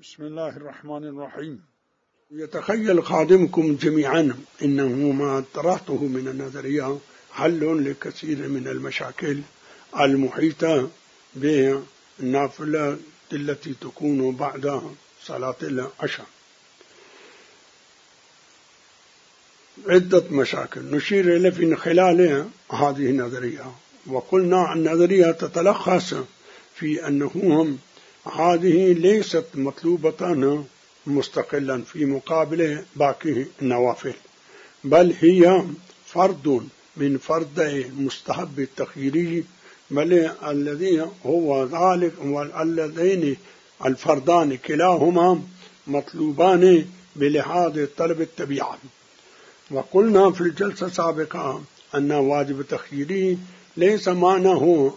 بسم الله الرحمن الرحيم. يتخيل خادمكم جميعا إنه ما طرحته من النظرية حل لكثير من المشاكل المحيطة بالنافلة التي تكون بعد صلاة العشاء. عدة مشاكل نشير إلى في خلال هذه النظرية، وقلنا النظرية تتلخص في أنهم هذه ليست مطلوبة مستقلا في مقابل باقي النوافل، بل هي فرد من فردي مستحب التخييري، بل الذي هو ذلك والذين الفردان كلاهما مطلوبان بلحاظ طلب التبيعة. وقلنا في الجلسة السابقة أن واجب التخييري ليس معناه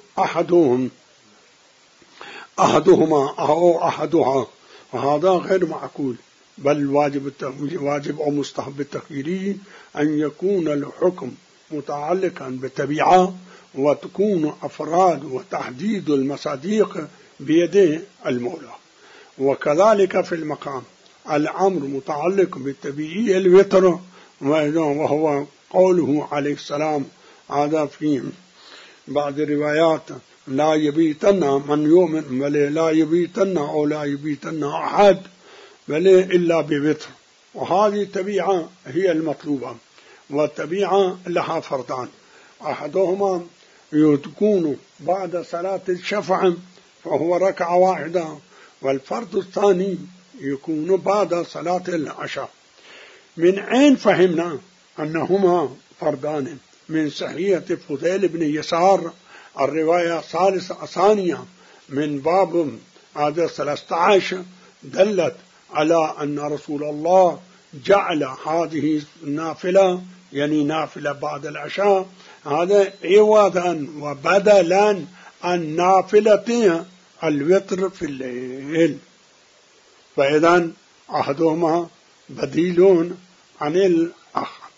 أحدهما أو أحدها، وهذا غير معقول، بل واجب أو مستحب التخييري أن يكون الحكم متعلقا بالتبعة، وتكون أفراد وتحديد المصاديق بيد المولى. وكذلك في المقام الأمر متعلق بالتبعية الوتر، وهو قوله عليه السلام هذا في بعض الروايات: لا يبيتن من يؤمن، بل لا يبيتن أو لا يبيتن أحد بل إلا بوتر. وهذه التبيعة هي المطلوبة، والتبيعة لها فردان، أحدهما يكون بعد صلاة الشفع فهو ركعة واحدة، والفرد الثاني يكون بعد صلاة العشاء. من أين فهمنا أنهما فردان؟ من صحيحة فضيل بن يسار الرواية الثانية من باب هذا 13 دلت على أن رسول الله جعل هذه النافلة، يعني نافلة بعد العشاء، هذا عوضا وبدلا عن نافلة الوتر في الليل، فإذا أحدهما بديل عن الآخر.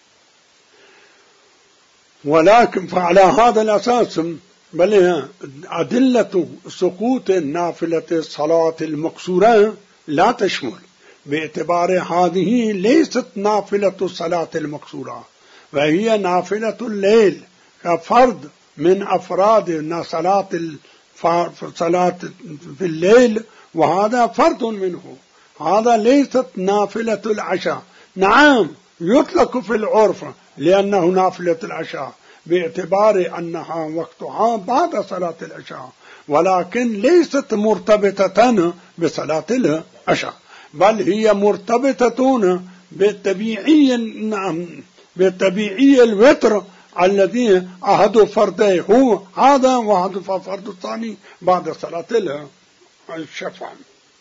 ولكن فعلى هذا الأساس بل أدلة سقوط نافلة الصلاة المقصورة لا تشمل، باعتبار هذه ليست نافلة الصلاة المقصورة، وهي نافلة الليل كفرد من أفراد صلاة في الليل، وهذا فرد منه. هذا ليست نافلة العشاء، نعم يطلق في العرف لأنه نافلة العشاء باعتبار أنها وقتها بعد صلاة العشاء، ولكن ليست مرتبطة بصلاة العشاء، بل هي مرتبطة بالطبيعي الوتر الذي أحد فرديه هو هذا، وأحد الفرد الثاني بعد صلاة الشفع.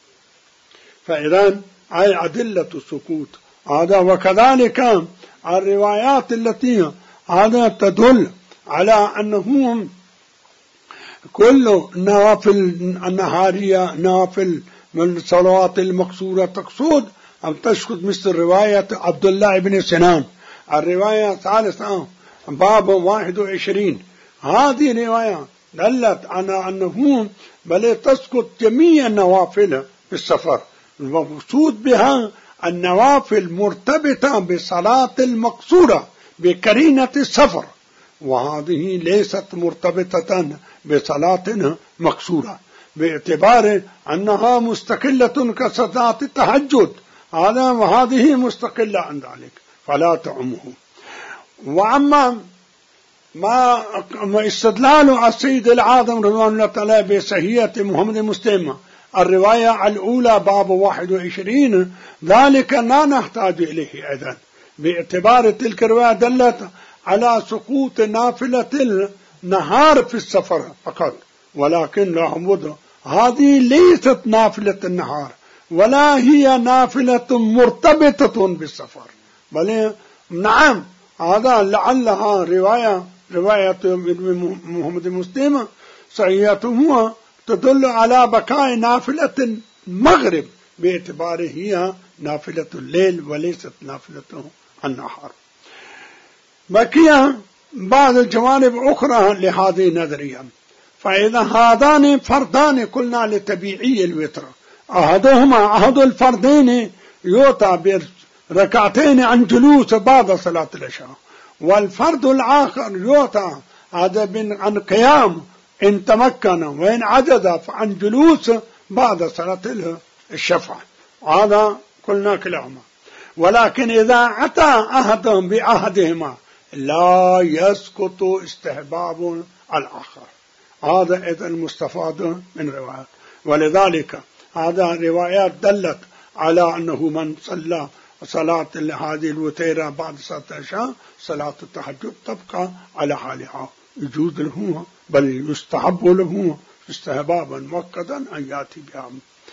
فإذا أي أدلة السقوط هذا. وكذلك الروايات التي هذا تدل على أنهم كل نوافل النهارية نافل من الصلوات المقصورة تقصد أو تشهد، مثل رواية عبد الله بن سنان الرواية الثالثة باب 21. هذه رواية دلت على أنهم بل تسقط جميع النوافل في السفر، المقصود بها النوافل مرتبطة بصلاة المقصورة بقرينة السفر، وهذه ليست مرتبطة بصلاة مقصورة باعتبار أنها مستقلة كصلاة التهجد، هذا وهذه مستقلة عن ذلك فلا تعمه. وأما ما استدلال السيد العاظم رضوان الله تعالى بصحيحة محمد مسلم الرواية الأولى باب 21، ذلك لا نحتاج إليه أيضا، باعتبار تلك الرواية دلت على سقوط نافلة النهار في السفر فقط، ولكن لابد هذه ليست نافلة النهار ولا هي نافلة مرتبطة بالسفر، بل نعم هذا لعلها رواية محمد مسلم صحيحته تدل على بقاء نافلة المغرب باعتباره هي نافلة الليل وليست نافلة النهار. بقي بعض الجوانب أخرى لهذه النظرية. فإذا هذان فردان قلنا لتبيعي الوتر، أحد الفردين يؤتى بركعتين عن جلوس بعد صلاة العشاء، والفرد الآخر يؤتى هذا عن قيام إن تمكن، وإن عجز فعن جلوس بعد صلاة الشفعة. هذا قلنا كلاهما. ولكن إذا أتى أحدهم بأحدهما لا يسقط استحباب الآخر. هذا إذا المستفاد من روايات. ولذلك هذا روايات دلت على أنه من صلى صلاة هذه الوتيرة بعد صلاة العشاء صلاة التهجد تبقى على حالها، يجوز له بل يستحب له استحبابا مؤكدا أن يأتي بها.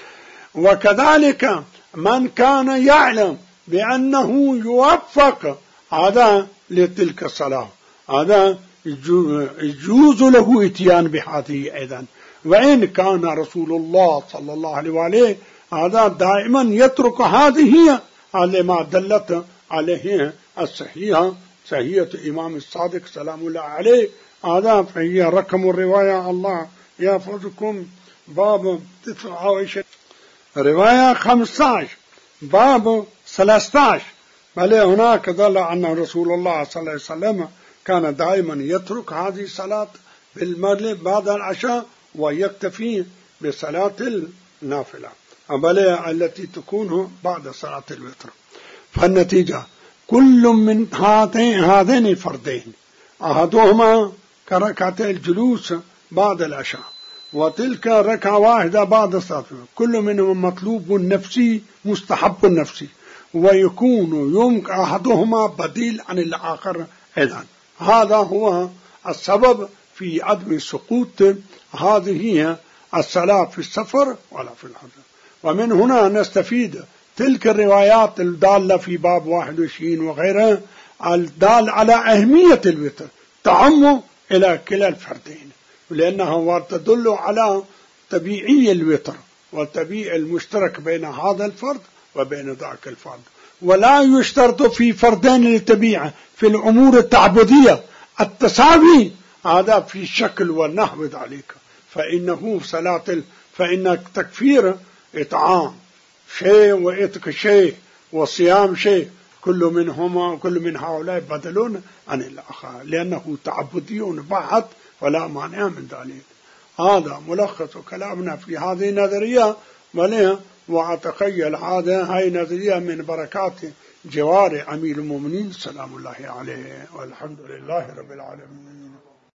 وكذلك من كان يعلم بأنه يوفق هذا لتلك الصلاة هذا يجوز له اتيان بهذه أيضا. وإن كان رسول الله صلى الله عليه وآله هذا دائما يترك هذه على ما دلت عليه الصحيحة، صحيحة إمام الصادق سلام الله عليه. هذا فهي رقم الرواية الله يحفظكم باب 29 رواية 15 باب 13. بل هناك دل أن رسول الله صلى الله عليه وسلم كان دائما يترك هذه الصلاة بالمغرب بعد العشاء ويكتفي بصلاة النافلة بل التي تكون بعد صلاة الوتر. فالنتيجة كل من هذين الفردين أحدهما كركعتي الجلوس بعد العشاء، وتلك ركعة واحدة بعد الصلاة، كل منهم مطلوب نفسي مستحب نفسي، ويكون يمكن أحدهما بديل عن الآخر أيضا. هذا هو السبب في عدم سقوط هذه الصلاة في السفر ولا في الحضر. ومن هنا نستفيد تلك الروايات الدالة في باب 21 وغيرها الدال على أهمية الوتر تعم إلى كلا الفردين، لأنها تدل على طبيعي الوتر والطبيعي المشترك بين هذا الفرد وبين ذاك الفرد. ولا يشترط في فردين للطبيعة في الأمور التعبدية التساوي هذا في الشكل والنحو ذلك، فإنه فإن تكفير إطعام شيء وإتق شيء وصيام شيء كل من هؤلاء بدلون عن الآخر، لأنه تعبدي بحت ولا مانع من ذلك. هذا ملخص كلامنا في هذه النظرية. وأتخيل هاي نظرية من بركات جوار أمير المؤمنين سلام الله عليه، والحمد لله رب العالمين.